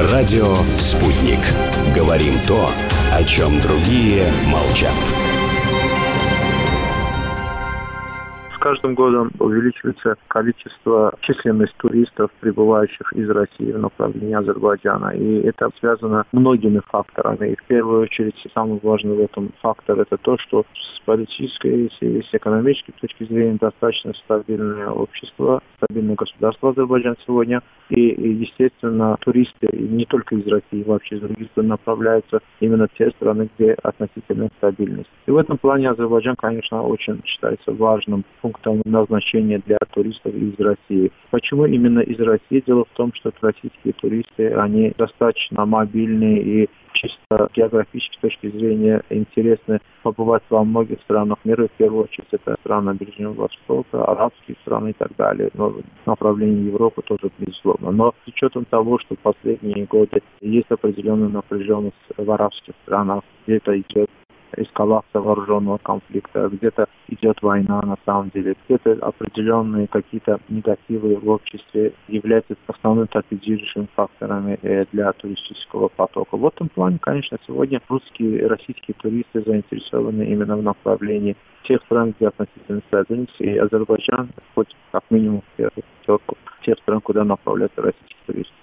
Радио «Спутник». Говорим то, о чем другие молчат. С каждым годом увеличивается количество, численность туристов, прибывающих из России в направлении Азербайджана. И это связано многими факторами. И в первую очередь, самый важный в этом фактор – это то, что с политической и с экономической точки зрения достаточно стабильное общество, стабильное государство Азербайджан сегодня. И естественно, туристы не только из России, вообще из других стран направляются именно в те страны, где относительная стабильность. И в этом плане Азербайджан, конечно, очень считается важным пунктом назначения для туристов из России. Почему именно из России? Дело в том, что российские туристы, они достаточно мобильные и чисто географической точки зрения интересны побывать во многих странах мира. В первую очередь это страны Ближнего Востока, арабские страны и так далее. Но в направлении Европы тоже безусловно. Но с учетом того, что в последние годы есть определенная напряженность в арабских странах, где-то идет эскалация вооруженного конфликта, где-то идет война на самом деле, где-то определенные какие-то негативы в обществе являются основными торпедирующими факторами для туристического потока. В этом плане, конечно, сегодня русские и российские туристы заинтересованы именно в направлении тех стран, где относительно стабильность, и Азербайджан входит как минимум в первую пятерку тех стран, куда направляются российские туристы.